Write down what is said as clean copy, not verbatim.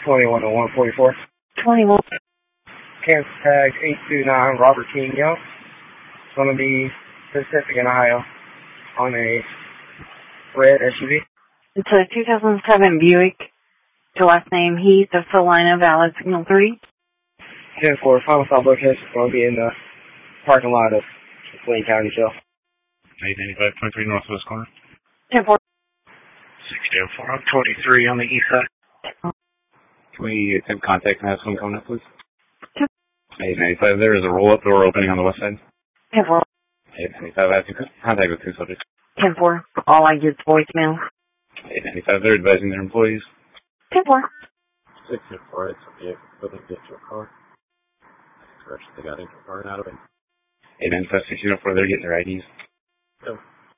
210144. 21. Kansas tag 829 Robert King Young. It's going to be Pacific in Ohio on a red SUV. It's a 2007 Buick. Your last name, Heath, of Salina, valid signal 3. 10-4, final stop location is going to be in the parking lot of Wayne County Jail. 895, 23 northwest corner. 10-4. 6004, I'm 23 on the east side. Can we attempt contact and have someone coming up, please? 895, there is a roll-up door opening on the west side. 10-4. 895, I have contact with 2 subjects. 10-4. All I get is voicemail. 895, they're advising their employees. 10-4. 604, it's okay. Let them get to a car. Correction, they got into a car and out of it. 895, 1604, they're getting their IDs. Go.